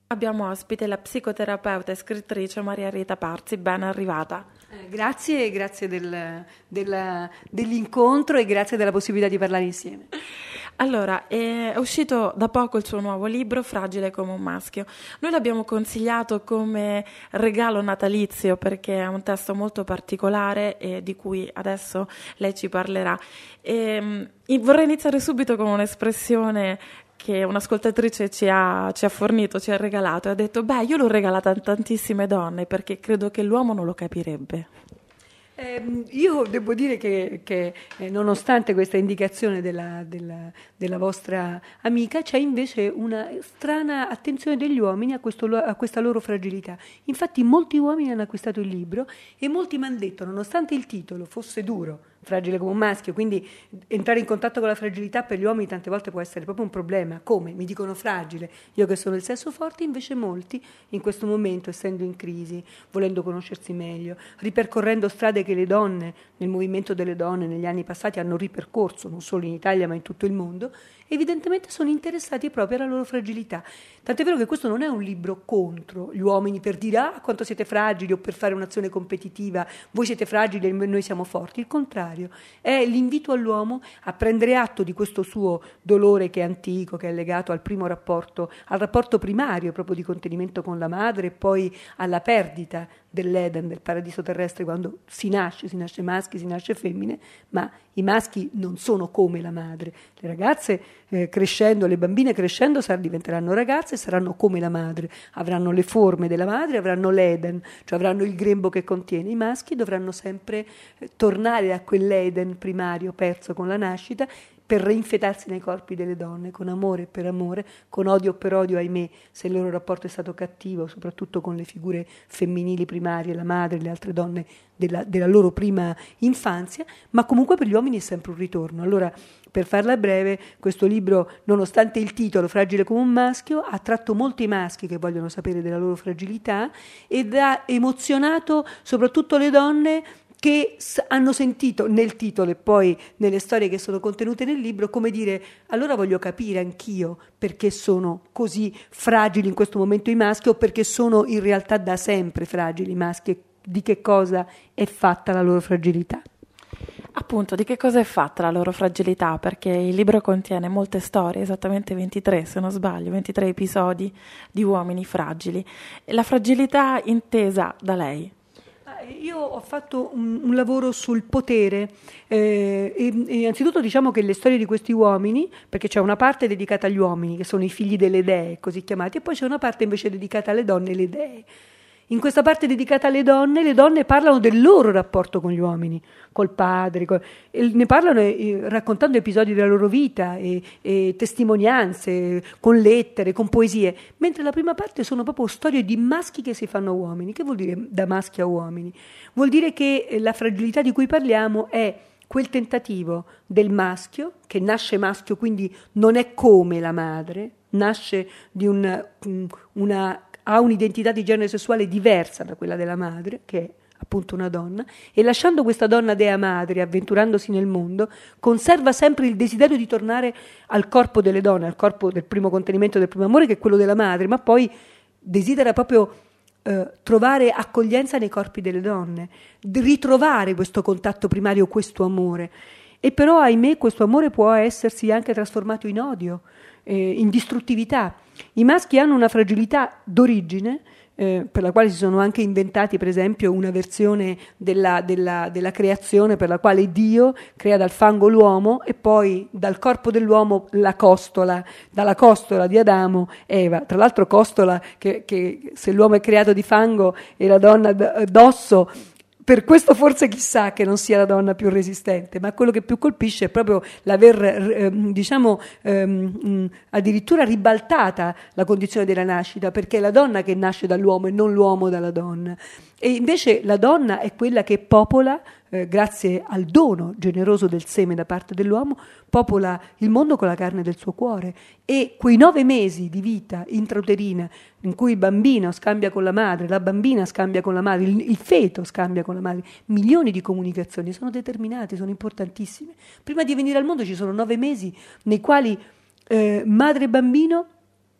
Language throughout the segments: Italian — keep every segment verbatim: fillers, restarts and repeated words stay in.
Abbiamo ospite la psicoterapeuta e scrittrice Maria Rita Parzi, ben arrivata. Eh, grazie, grazie del, della, dell'incontro e grazie della possibilità di parlare insieme. Allora, è uscito da poco il suo nuovo libro, Fragile come un maschio. Noi l'abbiamo consigliato come regalo natalizio perché è un testo molto particolare e di cui adesso lei ci parlerà. E, vorrei iniziare subito con un'espressione che un'ascoltatrice ci ha, ci ha fornito, ci ha regalato, e ha detto: beh, io l'ho regalata a tantissime donne perché credo che l'uomo non lo capirebbe. Eh, io devo dire che, che eh, nonostante questa indicazione della, della, della vostra amica, c'è invece una strana attenzione degli uomini a, questo, a questa loro fragilità. Infatti molti uomini hanno acquistato il libro e molti mi hanno detto, nonostante il titolo fosse duro, fragile come un maschio, quindi entrare in contatto con la fragilità per gli uomini tante volte può essere proprio un problema. Come? Mi dicono fragile, io che sono il sesso forte, invece molti in questo momento, essendo in crisi, volendo conoscersi meglio, ripercorrendo strade che le donne nel movimento delle donne negli anni passati hanno ripercorso, non solo in Italia ma in tutto il mondo, evidentemente sono interessati proprio alla loro fragilità. Tant'è vero che questo non è un libro contro gli uomini per dire ah quanto siete fragili o per fare un'azione competitiva, voi siete fragili e noi siamo forti. Il contrario, è l'invito all'uomo a prendere atto di questo suo dolore che è antico, che è legato al primo rapporto, al rapporto primario proprio di contenimento con la madre e poi alla perdita dell'Eden, del paradiso terrestre, quando si nasce, si nasce maschi, si nasce femmine, ma i maschi non sono come la madre. Le ragazze eh, crescendo, le bambine crescendo sar- diventeranno ragazze e saranno come la madre, avranno le forme della madre, avranno l'Eden, cioè avranno il grembo che contiene. I maschi dovranno sempre eh, tornare a quell'Eden primario perso con la nascita, per reinfetarsi nei corpi delle donne, con amore per amore, con odio per odio, ahimè, se il loro rapporto è stato cattivo, soprattutto con le figure femminili primarie, la madre e le altre donne della, della loro prima infanzia, ma comunque per gli uomini è sempre un ritorno. Allora, per farla breve, questo libro, nonostante il titolo, Fragile come un maschio, ha attratto molti maschi che vogliono sapere della loro fragilità ed ha emozionato soprattutto le donne che hanno sentito nel titolo e poi nelle storie che sono contenute nel libro, come dire, allora voglio capire anch'io perché sono così fragili in questo momento i maschi o perché sono in realtà da sempre fragili i maschi e di che cosa è fatta la loro fragilità. Appunto, di che cosa è fatta la loro fragilità? Perché il libro contiene molte storie, esattamente ventitré se non sbaglio, ventitré episodi di uomini fragili. La fragilità intesa da lei? Io ho fatto un, un lavoro sul potere, eh, e, e innanzitutto diciamo che le storie di questi uomini, perché c'è una parte dedicata agli uomini, che sono i figli delle dee, così chiamati, e poi c'è una parte invece dedicata alle donne, le dee. In questa parte dedicata alle donne, le donne parlano del loro rapporto con gli uomini, col padre, col, e ne parlano eh, raccontando episodi della loro vita, e, e testimonianze, con lettere, con poesie, mentre la prima parte sono proprio storie di maschi che si fanno uomini. Che vuol dire da maschi a uomini? Vuol dire che la fragilità di cui parliamo è quel tentativo del maschio, che nasce maschio, quindi non è come la madre, nasce di un, una... ha un'identità di genere sessuale diversa da quella della madre, che è appunto una donna, e lasciando questa donna dea madre, avventurandosi nel mondo, conserva sempre il desiderio di tornare al corpo delle donne, al corpo del primo contenimento, del primo amore, che è quello della madre, ma poi desidera proprio eh, trovare accoglienza nei corpi delle donne, ritrovare questo contatto primario, questo amore. E però, ahimè, questo amore può essersi anche trasformato in odio, eh, in distruttività. I maschi hanno una fragilità d'origine, eh, per la quale si sono anche inventati, per esempio, una versione della, della, della creazione per la quale Dio crea dal fango l'uomo e poi dal corpo dell'uomo la costola, dalla costola di Adamo Eva. Tra l'altro costola che, che se l'uomo è creato di fango e la donna d'osso, per questo forse chissà che non sia la donna più resistente, ma quello che più colpisce è proprio l'aver, eh, diciamo, ehm, addirittura ribaltata la condizione della nascita, perché è la donna che nasce dall'uomo e non l'uomo dalla donna. E invece la donna è quella che popola, eh, grazie al dono generoso del seme da parte dell'uomo, popola il mondo con la carne del suo cuore. E quei nove mesi di vita intrauterina in cui il bambino scambia con la madre, la bambina scambia con la madre, il, il feto scambia con la madre, milioni di comunicazioni sono determinate, sono importantissime. Prima di venire al mondo ci sono nove mesi nei quali eh, madre e bambino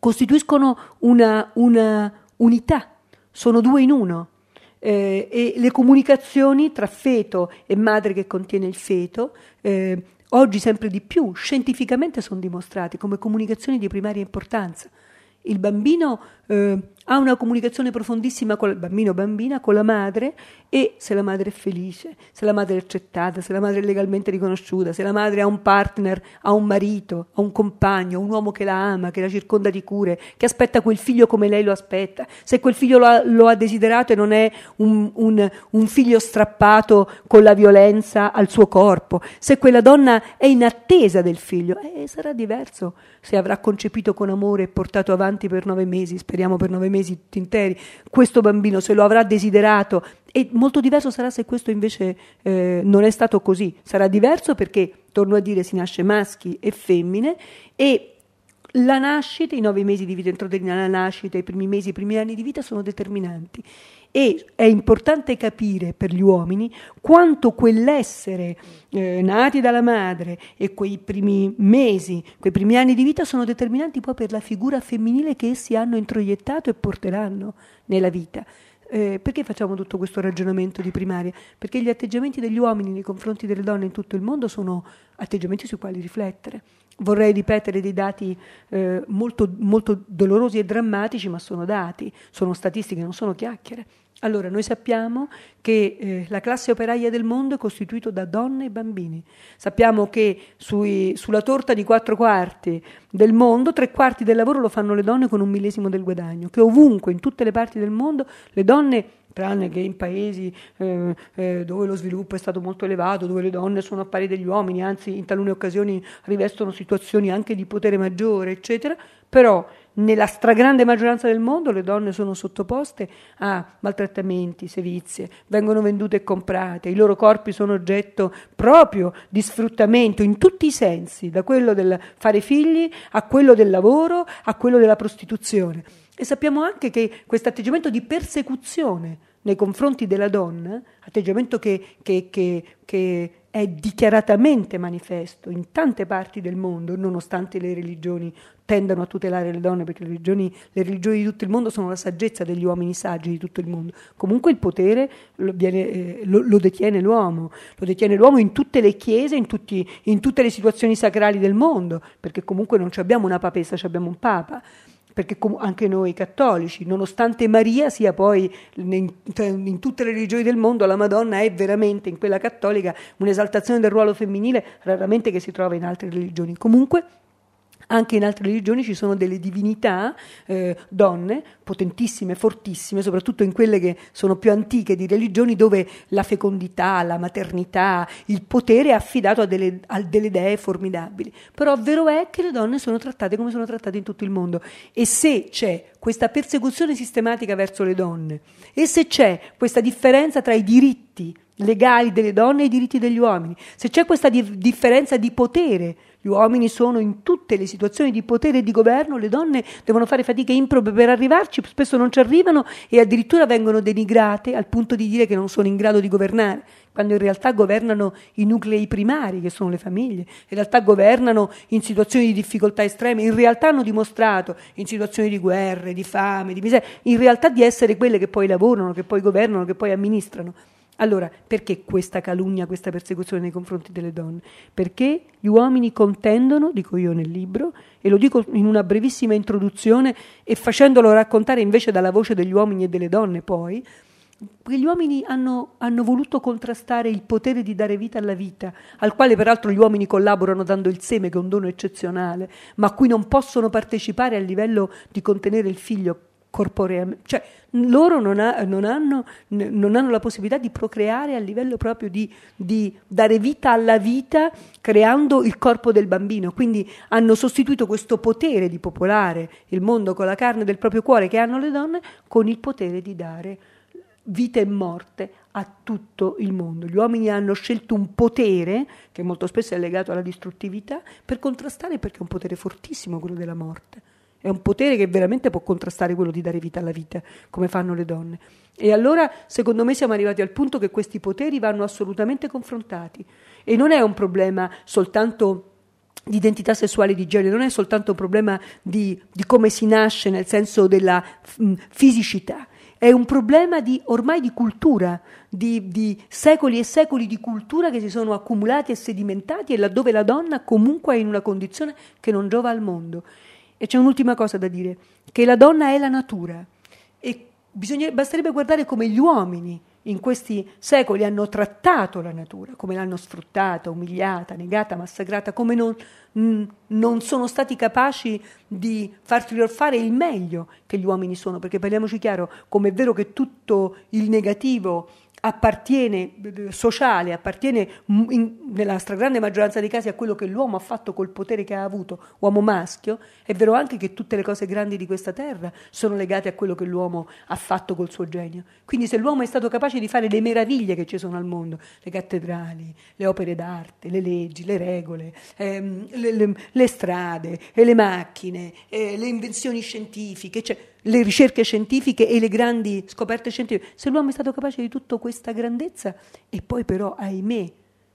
costituiscono una, una unità, sono due in uno. Eh, e le comunicazioni tra feto e madre che contiene il feto, eh, oggi sempre di più, scientificamente sono dimostrati come comunicazioni di primaria importanza. Il bambino eh, ha una comunicazione profondissima con il bambino bambina, con la madre, e se la madre è felice, se la madre è accettata, se la madre è legalmente riconosciuta, se la madre ha un partner, ha un marito, ha un compagno, un uomo che la ama, che la circonda di cure, che aspetta quel figlio come lei lo aspetta, se quel figlio lo ha, lo ha desiderato e non è un, un, un figlio strappato con la violenza al suo corpo, se quella donna è in attesa del figlio, eh, sarà diverso se avrà concepito con amore e portato avanti per nove mesi, speriamo per nove mesi tutti interi, questo bambino, se lo avrà desiderato. E molto diverso sarà se questo invece eh, non è stato così. Sarà diverso perché, torno a dire, si nasce maschi e femmine, e la nascita, i nove mesi di vita intrauterina, la nascita, i primi mesi, i primi anni di vita sono determinanti. E è importante capire per gli uomini quanto quell'essere eh, nati dalla madre e quei primi mesi, quei primi anni di vita sono determinanti poi per la figura femminile che essi hanno introiettato e porteranno nella vita. Eh, perché facciamo tutto questo ragionamento di primaria? Perché gli atteggiamenti degli uomini nei confronti delle donne in tutto il mondo sono atteggiamenti sui quali riflettere. Vorrei ripetere dei dati eh, molto, molto dolorosi e drammatici, ma sono dati, sono statistiche, non sono chiacchiere. Allora, noi sappiamo che eh, la classe operaia del mondo è costituita da donne e bambini. Sappiamo che sui, sulla torta di quattro quarti del mondo, tre quarti del lavoro lo fanno le donne con un millesimo del guadagno, che ovunque, in tutte le parti del mondo, le donne, tranne che in paesi eh, eh, dove lo sviluppo è stato molto elevato, dove le donne sono a pari degli uomini, anzi in talune occasioni rivestono situazioni anche di potere maggiore, eccetera, però nella stragrande maggioranza del mondo le donne sono sottoposte a maltrattamenti, sevizie, vengono vendute e comprate, i loro corpi sono oggetto proprio di sfruttamento in tutti i sensi, da quello del fare figli a quello del lavoro, a quello della prostituzione. E sappiamo anche che questo atteggiamento di persecuzione nei confronti della donna, atteggiamento che, che, che, che è dichiaratamente manifesto in tante parti del mondo, nonostante le religioni tendano a tutelare le donne, perché le religioni, le religioni di tutto il mondo sono la saggezza degli uomini saggi di tutto il mondo. Comunque il potere lo, viene, eh, lo, lo detiene l'uomo, lo detiene l'uomo in tutte le chiese, in, tutti, in tutte le situazioni sacrali del mondo, perché comunque non abbiamo una papessa, abbiamo un papa. Perché anche noi cattolici, nonostante Maria sia poi in, in tutte le religioni del mondo, la Madonna è veramente in quella cattolica un'esaltazione del ruolo femminile raramente che si trova in altre religioni. Comunque anche in altre religioni ci sono delle divinità, eh, donne, potentissime, fortissime, soprattutto in quelle che sono più antiche di religioni, dove la fecondità, la maternità, il potere è affidato a delle, a delle dee formidabili. Però vero è che le donne sono trattate come sono trattate in tutto il mondo, e se c'è questa persecuzione sistematica verso le donne, e se c'è questa differenza tra i diritti legali delle donne e i diritti degli uomini, se c'è questa di- differenza di potere, gli uomini sono in tutte le situazioni di potere e di governo, le donne devono fare fatiche improbe per arrivarci, spesso non ci arrivano e addirittura vengono denigrate al punto di dire che non sono in grado di governare, quando in realtà governano i nuclei primari, che sono le famiglie, in realtà governano in situazioni di difficoltà estreme, in realtà hanno dimostrato in situazioni di guerre, di fame, di miseria, in realtà di essere quelle che poi lavorano, che poi governano, che poi amministrano. Allora, perché questa calunnia, questa persecuzione nei confronti delle donne? Perché gli uomini contendono, dico io nel libro, e lo dico in una brevissima introduzione e facendolo raccontare invece dalla voce degli uomini e delle donne poi, perché gli uomini hanno, hanno voluto contrastare il potere di dare vita alla vita, al quale peraltro gli uomini collaborano dando il seme, che è un dono eccezionale, ma a cui non possono partecipare a livello di contenere il figlio corporeamente, cioè loro non, ha, non, hanno, non hanno la possibilità di procreare a livello proprio di, di dare vita alla vita creando il corpo del bambino, quindi hanno sostituito questo potere di popolare il mondo con la carne del proprio cuore che hanno le donne con il potere di dare vita e morte a tutto il mondo. Gli uomini hanno scelto un potere che molto spesso è legato alla distruttività per contrastare, perché è un potere fortissimo quello della morte. È un potere che veramente può contrastare quello di dare vita alla vita, come fanno le donne. E allora, secondo me, siamo arrivati al punto che questi poteri vanno assolutamente confrontati. E non è un problema soltanto di identità sessuale di genere, non è soltanto un problema di, di come si nasce nel senso della mh, fisicità, è un problema di, ormai di cultura, di, di secoli e secoli di cultura che si sono accumulati e sedimentati, e laddove la donna comunque è in una condizione che non giova al mondo. E c'è un'ultima cosa da dire, che la donna è la natura, e bisogna, basterebbe guardare come gli uomini in questi secoli hanno trattato la natura, come l'hanno sfruttata, umiliata, negata, massacrata, come non, mh, non sono stati capaci di farci fare il meglio che gli uomini sono, perché parliamoci chiaro, come è vero che tutto il negativo appartiene, sociale, appartiene in, nella stragrande maggioranza dei casi a quello che l'uomo ha fatto col potere che ha avuto, uomo maschio, è vero anche che tutte le cose grandi di questa terra sono legate a quello che l'uomo ha fatto col suo genio. Quindi se l'uomo è stato capace di fare le meraviglie che ci sono al mondo, le cattedrali, le opere d'arte, le leggi, le regole, ehm, le, le, le strade, e le macchine, eh, le invenzioni scientifiche, cioè le ricerche scientifiche e le grandi scoperte scientifiche, se l'uomo è stato capace di tutta questa grandezza, e poi però, ahimè,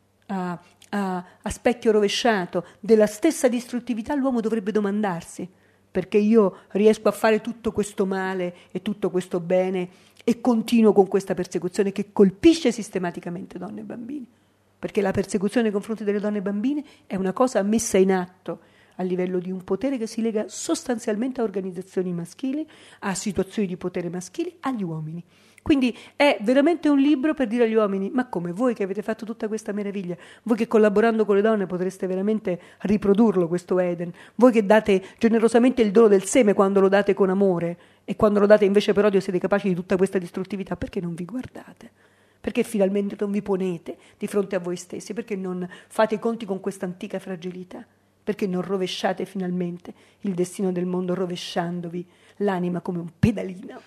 a, a, a specchio rovesciato della stessa distruttività, l'uomo dovrebbe domandarsi: perché io riesco a fare tutto questo male e tutto questo bene e continuo con questa persecuzione che colpisce sistematicamente donne e bambini? Perché la persecuzione nei confronti delle donne e bambine è una cosa messa in atto a livello di un potere che si lega sostanzialmente a organizzazioni maschili, a situazioni di potere maschili, agli uomini. Quindi è veramente un libro per dire agli uomini: ma come, voi che avete fatto tutta questa meraviglia, voi che collaborando con le donne potreste veramente riprodurlo questo Eden, voi che date generosamente il dono del seme quando lo date con amore, e quando lo date invece per odio siete capaci di tutta questa distruttività, perché non vi guardate? Perché finalmente non vi ponete di fronte a voi stessi? Perché non fate i conti con questa antica fragilità? Perché non rovesciate finalmente il destino del mondo, rovesciandovi l'anima come un pedalino?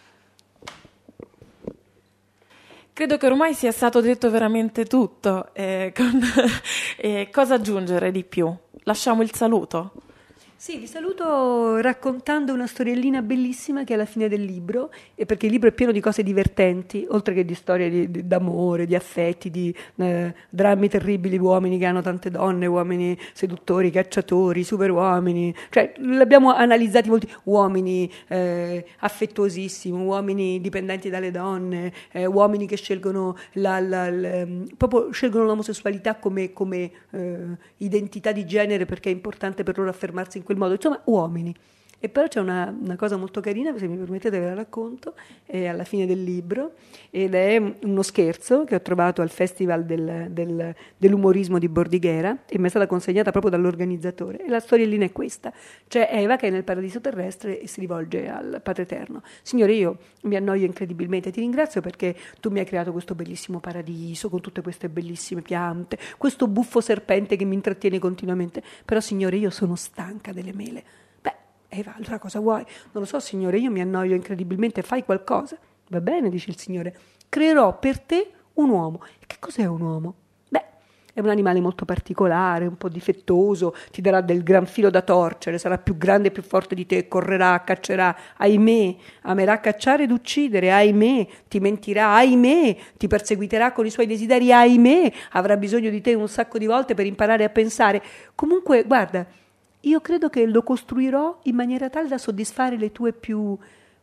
Credo che ormai sia stato detto veramente tutto. Eh, con, eh, cosa aggiungere di più? Lasciamo il saluto. Sì, vi saluto raccontando una storiellina bellissima che è alla fine del libro, e perché il libro è pieno di cose divertenti, oltre che di storie di, di, d'amore, di affetti, di eh, drammi terribili, uomini che hanno tante donne, uomini seduttori, cacciatori, superuomini, cioè l'abbiamo analizzati molti, uomini eh, affettuosissimi, uomini dipendenti dalle donne, eh, uomini che scelgono la, la, la, proprio scelgono l'omosessualità come, come eh, identità di genere, perché è importante per loro affermarsi in quel modo, insomma uomini. E però c'è una, una cosa molto carina, se mi permettete ve la racconto, è alla fine del libro, ed è uno scherzo che ho trovato al Festival del, del, dell'umorismo di Bordighera, e mi è stata consegnata proprio dall'organizzatore, e la storiellina è questa: c'è Eva che è nel paradiso terrestre e si rivolge al Padre Eterno: Signore, io mi annoio incredibilmente, ti ringrazio perché tu mi hai creato questo bellissimo paradiso con tutte queste bellissime piante, questo buffo serpente che mi intrattiene continuamente, però Signore io sono stanca delle mele. Eva, allora cosa vuoi? Non lo so, Signore, io mi annoio incredibilmente, fai qualcosa. Va bene, dice il Signore, creerò per te un uomo. E che cos'è un uomo? Beh, è un animale molto particolare, un po' difettoso, ti darà del gran filo da torcere, sarà più grande e più forte di te, correrà, caccerà, ahimè, amerà cacciare ed uccidere, ahimè, ti mentirà, ahimè, ti perseguiterà con i suoi desideri, ahimè, avrà bisogno di te un sacco di volte per imparare a pensare. Comunque, guarda, io credo che lo costruirò in maniera tale da soddisfare le tue più,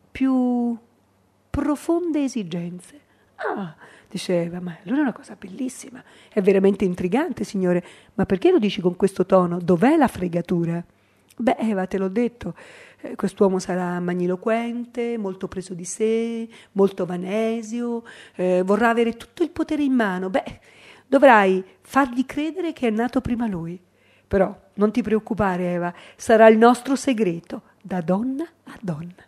più profonde esigenze. Ah, dice Eva, ma allora è una cosa bellissima, è veramente intrigante, Signore, ma perché lo dici con questo tono? Dov'è la fregatura? Beh, Eva, te l'ho detto, eh, quest'uomo sarà magniloquente, molto preso di sé, molto vanesio, eh, vorrà avere tutto il potere in mano. Beh, dovrai fargli credere che è nato prima lui. Però non ti preoccupare, Eva, sarà il nostro segreto, da donna a donna.